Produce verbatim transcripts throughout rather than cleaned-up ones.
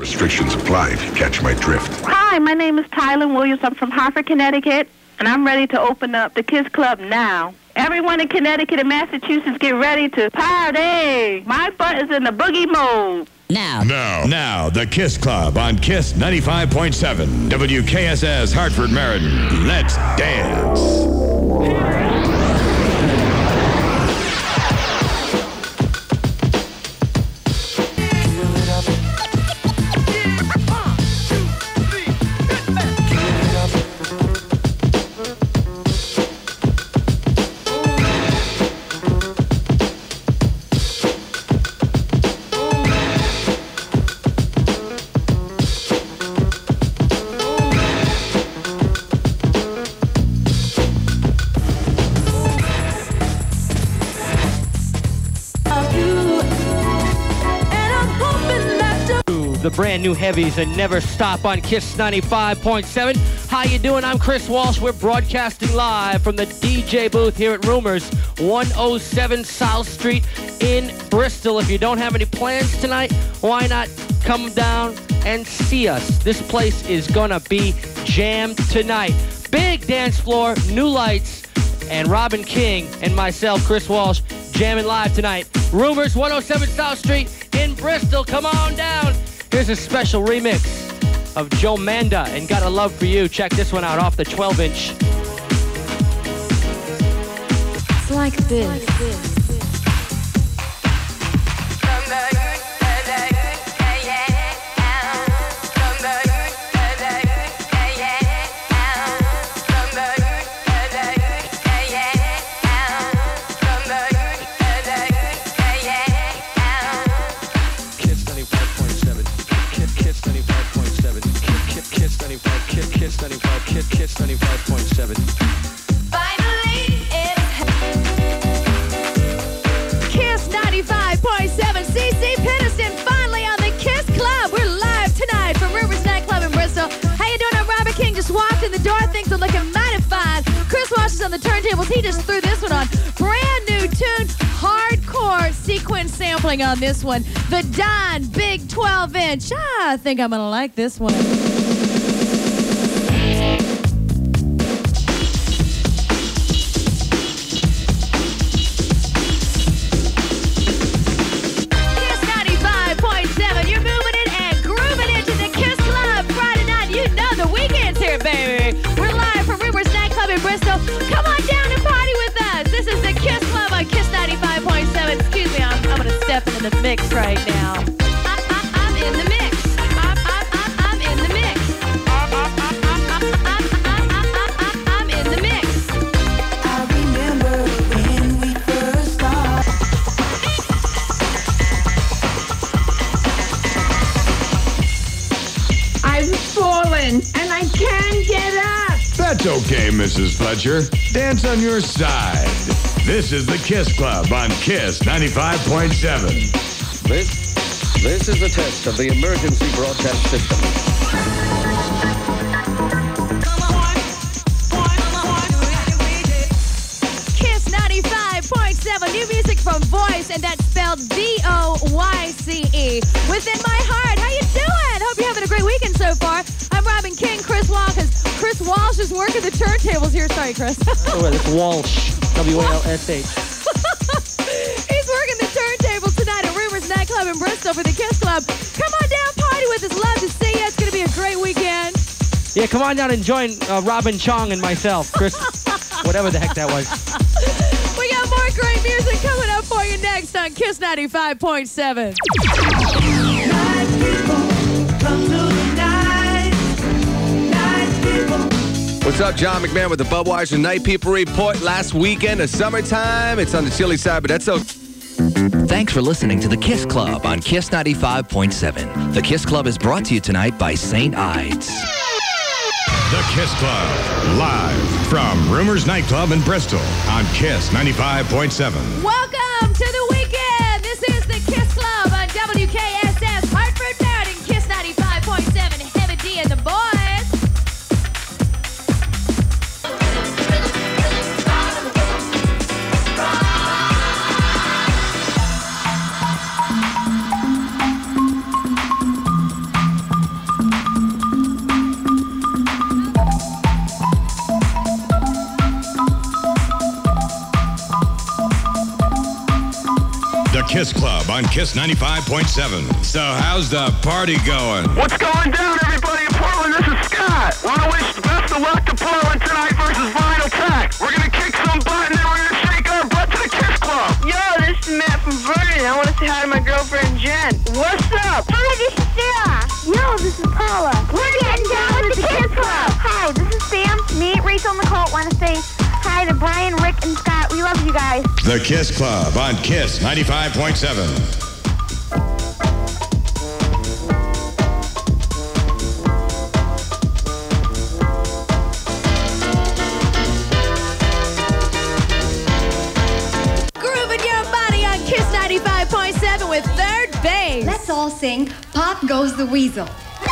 Restrictions apply if you catch my drift. Hi, my name is Tyler Williams. I'm from Hartford, Connecticut, and I'm ready to open up the Kiss Club now. Everyone in Connecticut and Massachusetts, get ready to party. My butt is in the boogie mode. Now. Now. Now, the Kiss Club on Kiss ninety-five point seven. W K S S Hartford, Meriden. Let's dance. The brand new heavies and never stop on Kiss ninety-five point seven. How you doing? I'm Chris Walsh. We're broadcasting live from the D J booth here at Rumors, one oh seven South Street in Bristol. If you don't have any plans tonight, why not come down and see us? This place is gonna be jammed tonight. Big dance floor, new lights, and Robin King and myself, Chris Walsh, jamming live tonight. Rumors, one oh seven South Street in Bristol. Come on down. Here's a special remix of Joe Manda and Got a Love for You. Check this one out off the twelve inch. It's like this. Like this. Kiss ninety-five point seven. Finally, it's Kiss ninety-five point seven. C C Peniston finally on the Kiss Club. We're live tonight from Rivers Nightclub in Bristol. How you doing? I'm Robin King. Just walked in the door. Things are looking mighty fine. Chris Walsh is on the turntables. He just threw this one on. Brand new tune. Hardcore sequence sampling on this one. The Don Big twelve inch. Ah, I think I'm going to like this one. Baby, we're live from Rumors Nightclub in Bristol. Come on down and party with us. This is the Kiss Club on Kiss ninety-five point seven. Excuse me, I'm, I'm going to step into the mix right now. I'm, I'm, I'm in the mix. I'm, I'm, I'm, I'm in the mix. I'm, I'm, I'm, I'm, I'm, I'm, I'm, I'm in the mix. I remember when we first started. I've fallen and I can't get up. That's okay, Missus Fletcher. Dance on your side. This is the Kiss Club on Kiss ninety-five point seven. This, this is the test of the emergency broadcast system. Kiss ninety-five point seven, new music from Voice, and that's spelled V O Y C E. Within My Heart, how you doing? Hope you're having a great weekend so far. I'm Robin King, Chris Walsh. Chris Walsh is working the turntables here. Sorry, Chris. Oh, it's Walsh. W A L S H. He's working the turntable tonight at Rumors Nightclub in Bristol for the Kiss Club. Come on down, party with us. Love to see you. It's going to be a great weekend. Yeah, come on down and join uh, Robin Chong and myself, Chris, whatever the heck that was. We got more great music coming up for you next on Kiss ninety-five point seven. Night people, come to the night. Night people. What's up, John McMahon with the Budweiser Night People Report. Last weekend of summertime. It's on the chilly side, but that's okay. Thanks for listening to the Kiss Club on Kiss ninety-five point seven. The Kiss Club is brought to you tonight by Saint Ides. The Kiss Club, live from Rumors Nightclub in Bristol on Kiss ninety-five point seven. Welcome to the weekend. This is the Kiss Club on W K S S Hartford, Meriden, Kiss ninety-five point seven. Heavy D and the boys. Kiss Club on Kiss ninety-five point seven. So how's the party going? What's going down, everybody in Portland? This is Scott. Want to wish the best of luck to Portland tonight versus Vinyl Tech. We're going to kick some butt and then we're going to shake our butt to the Kiss Club. Yo, this is Matt from Vernon. I want to say hi to my girlfriend Jen. What's up? Hi, this is Sarah. Yo, this is Paula. We're getting down with the Kiss Club. Hi, this is Sam. Me, Rachel, and Nicole want to say hi to Brian, Rick, and Scott. We love you guys. The Kiss Club on Kiss ninety-five point seven. Grooving your body on Kiss ninety-five point seven with Third Base. Let's all sing Pop Goes the Weasel.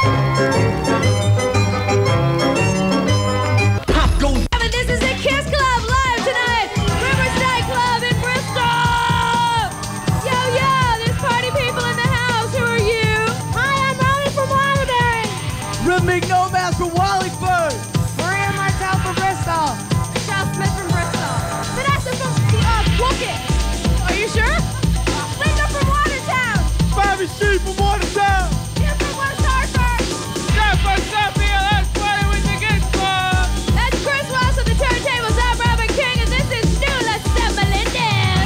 This is the Kiss Club live tonight. Rivers Nightclub in Bristol. Yo, yo, there's party people in the house. Who are you? Hi, I'm Ronnie from Waterbury. Rhythmic Nomads from Wallingford. Maria Martel from Bristol. Michelle Smith from Bristol. Vanessa from uh, Wookett. Are you sure? Linda from Watertown. Bobby C from Watertown. You're from West Hartford. Jeff from Southfield. Let's party with the Kiss Club. That's Chris Ross of the turntables. I'm Robin King, and this is Nula Melendez.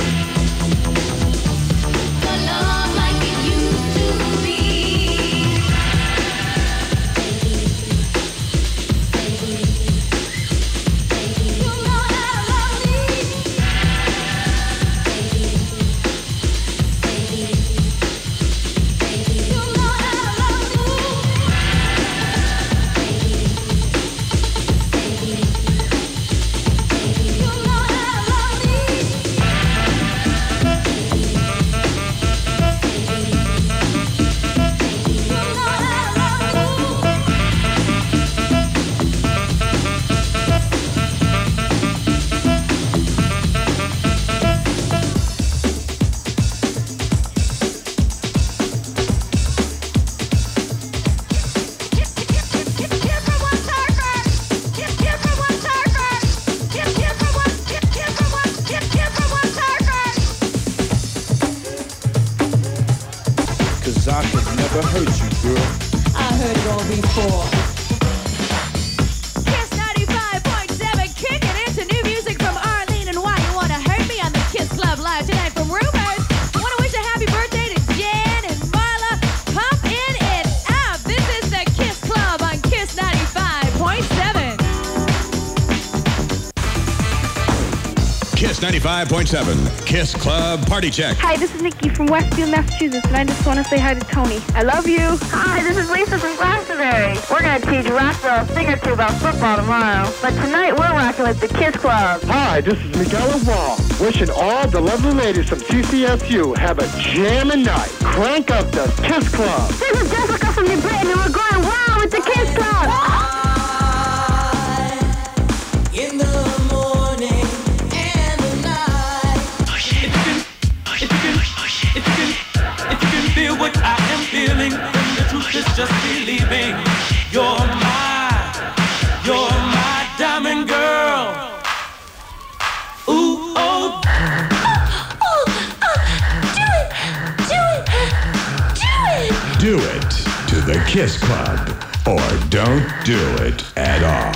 The love like it used to be. You know how lovely. You know how lovely. Cause I could never hurt you, girl. I heard it all before. Kiss ninety-five point seven, kicking into new music from Arlene and Why You Wanna Hurt Me on the Kiss Club live tonight from Rumors. Want to wish a happy birthday to Jan and Marla. Pump in and out. This is the Kiss Club on Kiss ninety-five point seven. Kiss ninety-five point seven. Kiss Club Party Check. Hi, this is Nikki from Westfield, Massachusetts, and I just want to say hi to Tony. I love you. Hi, this is Lisa from Glastonbury. We're going to teach Rockwell a thing or two about football tomorrow. But tonight we're rocking with the Kiss Club. Hi, this is Miguel Wall. Wishing all the lovely ladies from C C S U have a jamming night. Crank up the Kiss Club. This is Jessica from New Britain, and we're going wild with the Kiss Club. In the morning and the night. If you can, if you can, if you can, if you can feel what I am feeling, then the truth is just believing. You're my, you're my diamond girl. Ooh, oh. Do it to the Kiss Club, or don't do it at all.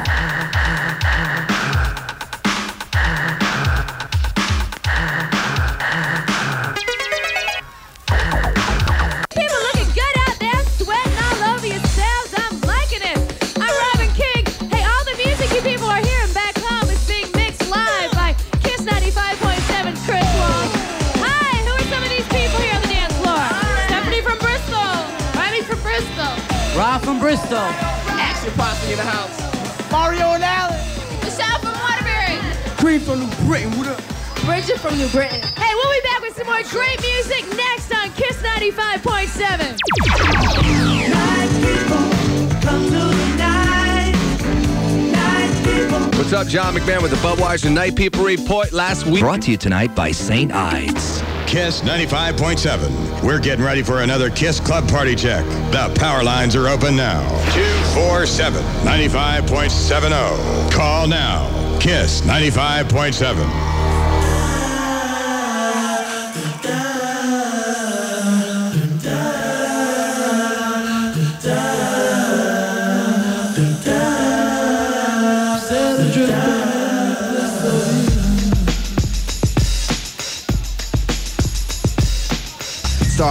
People looking good out there, sweating all over yourselves. I'm liking it. I'm Robin King. Hey, all the music you people are hearing back home is being mixed live by Kiss ninety-five point seven Chris Walsh. Hi, who are some of these people here on the dance floor? Stephanie from Bristol. Riley from Bristol. Rob from Bristol. Action Posse in the house. Mario and Alan. Michelle from Waterbury. Creed from New Britain. What up? Bridget from New Britain. Hey, we'll be back with some more great music next on Kiss ninety-five point seven. What's up, John McMahon with the Budweiser Night People Report. Last week, Brought to you tonight by Saint Ides. Kiss ninety-five point seven. We're getting ready for another Kiss Club Party Check. The power lines are open now. two four seven, nine five point seven zero. Call now. Kiss ninety-five point seven.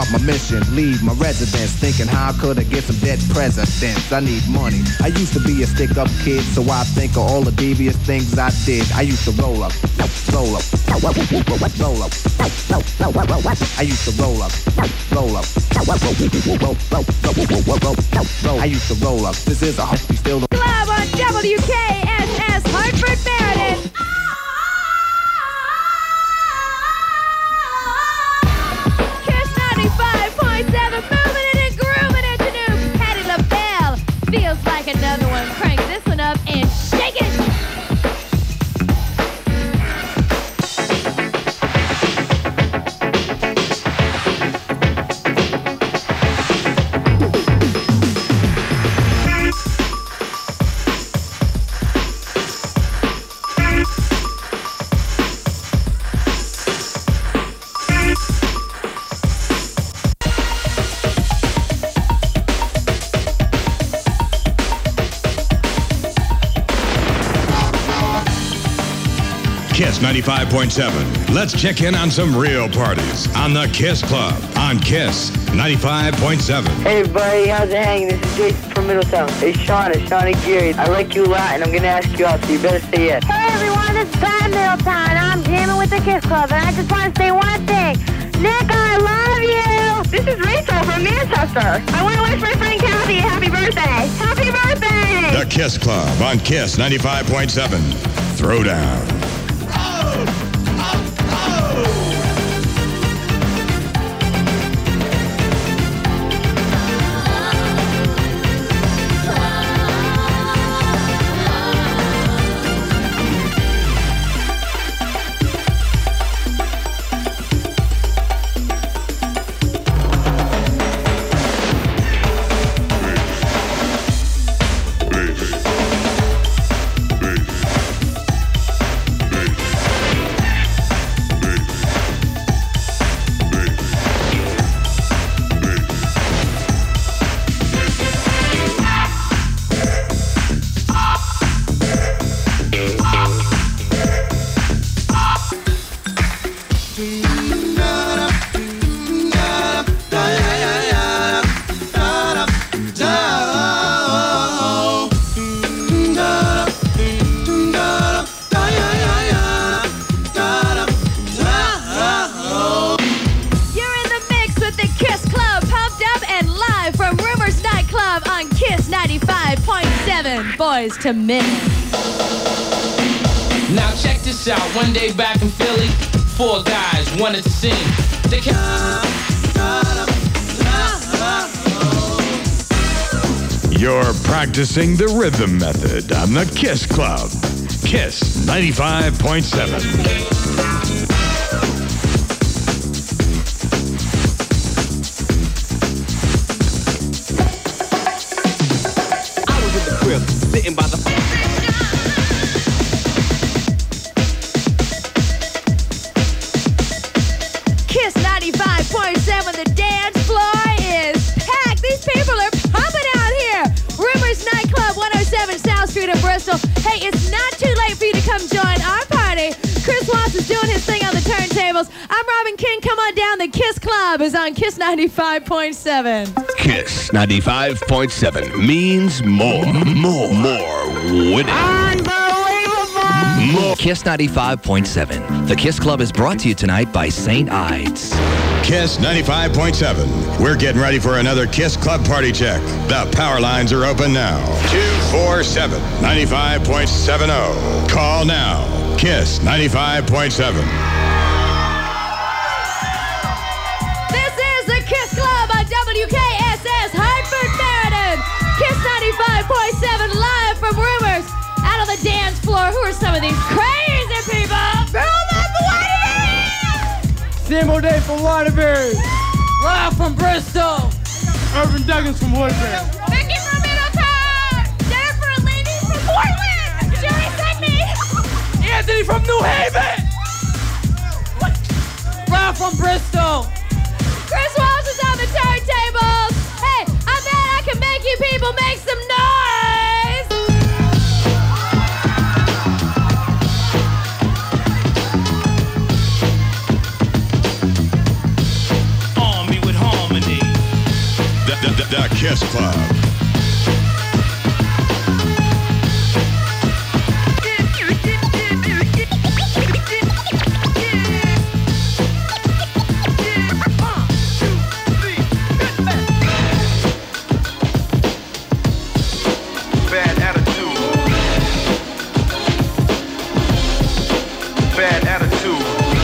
start my mission, leave my residence, thinking how could I get some dead presidents? I need money. I used to be a stick-up kid, so I think of all the devious things I did. I used to roll up, roll up, roll up, roll up. I used to roll up, roll up, roll. I used to roll up. This is a hope we still don't. Club on W K S S Hartford, Meriden. Kiss ninety-five point seven, moving it and grooving it to new Patti LaBelle. Feels like another one. Crank this one up and shake it. Kiss ninety-five point seven. Let's check in on some real parties on the Kiss Club on Kiss ninety-five point seven. Hey everybody, how's it hanging? This is Jason from Middletown. Hey Sean, it's Shawnee Geary. I like you a lot and I'm going to ask you out, so you better say yes. Hey everyone, this is Pat Middletown. I'm jamming with the Kiss Club, and I just want to say one thing. Nick, I love you. This is Rachel from Manchester. I want to wish my friend Kathy a happy birthday. Happy birthday! The Kiss Club on Kiss ninety-five point seven. Throwdown. Boys to Men. Now check this out. One day back in Philly, four guys wanted to sing. They kept You're practicing the rhythm method on the Kiss Club. Kiss ninety-five point seven. sitting by the Kiss ninety-five point seven, the dance floor is packed. These people are pumping out here. Rumors Nightclub, one oh seven South Street in Bristol. Hey, it's not too late for you to come join our party. Chris Watts is doing his thing on the turntables. I'm Robin King. Come on down. The Kiss Club is on Kiss ninety-five point seven. Kiss ninety-five point seven means more, more, more winning. More. Kiss ninety-five point seven. The Kiss Club is brought to you tonight by Saint Ides. Kiss ninety-five point seven. We're getting ready for another Kiss Club party check. The power lines are open now. two four seven, nine five point seven oh. Call now. Kiss ninety-five point seven. This is the Kiss Club on W K S S Hartford, Meriden. Kiss ninety-five point seven live from Rumors. Out on the dance floor, who are some of these crazy people? Bill Waterbury! Simo Day from Waterbury. Rob from Bristol. Urban Duggins from Waterbury. Vicky from Middletown. Jennifer and Lindy from Portland. Jerry sent me. Anthony from New Haven. Rob from Bristol. Chris Walsh is on the turntables. Hey, I bet I can make you people make some noise. army with harm. Kiss Club. Bad attitude. Bad attitude.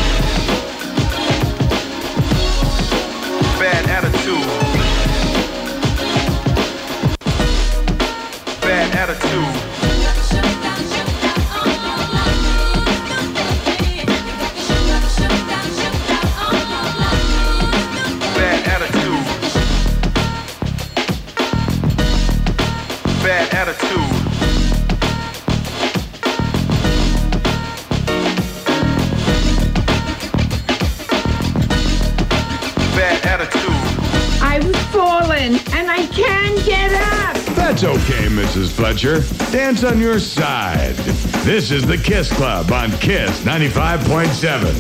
Bad attitude. Bad attitude. Bad attitude. Bad attitude. Bad attitude. I've fallen and I can't get up. That's okay, Missus Fletcher. Dance on your side. This is the Kiss Club on Kiss ninety-five point seven.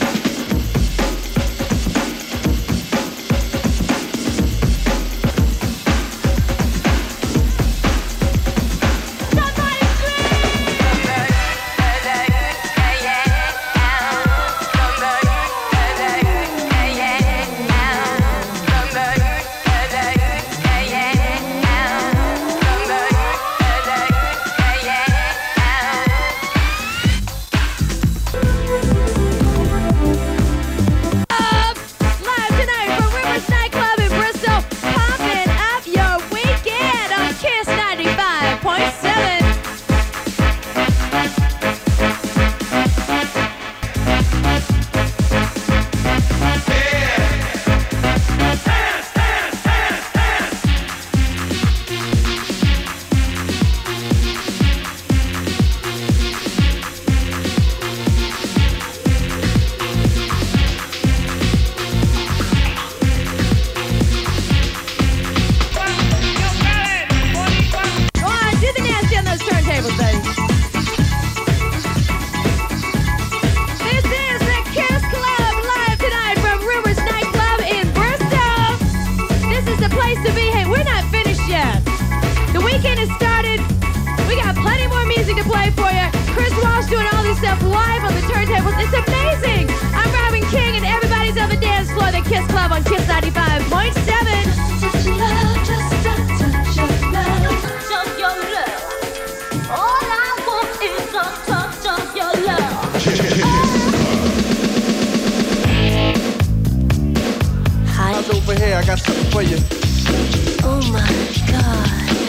Over here, I got something for you. Oh my God.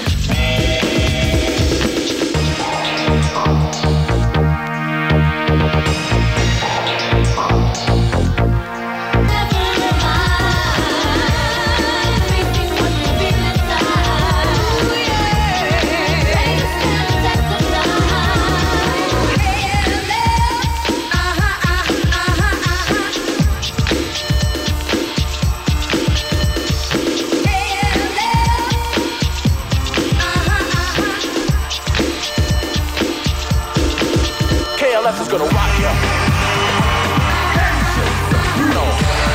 Is gonna rock you. You know.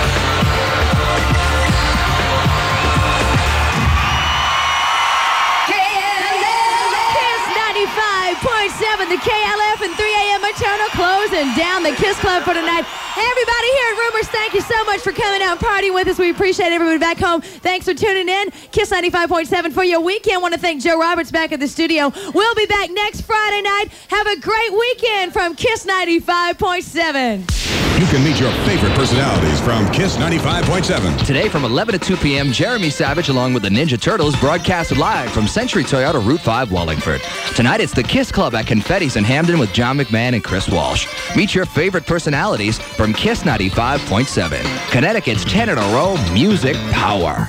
Kiss ninety-five point seven, the K L F and three A M Eternal closing down the Kiss Club for tonight. Everybody here at Rumors, thank you so much for coming out and partying with us. We appreciate everybody back home. Thanks for tuning in. Kiss ninety-five point seven for your weekend. I want to thank Joe Roberts back at the studio. We'll be back next Friday night. Have a great weekend from Kiss ninety-five point seven. You can meet your favorite personalities from Kiss ninety-five point seven. Today from eleven to two P M, Jeremy Savage along with the Ninja Turtles broadcast live from Century Toyota Route five, Wallingford. Tonight it's the Kiss Club at Confetti's in Hamden with John McMahon and Chris Walsh. Meet your favorite personalities from Kiss ninety-five point seven. Connecticut's ten in a row music power.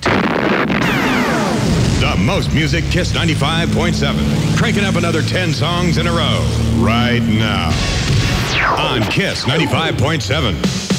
The most music, Kiss ninety-five point seven. Cranking up another ten songs in a row right now on Kiss ninety-five point seven.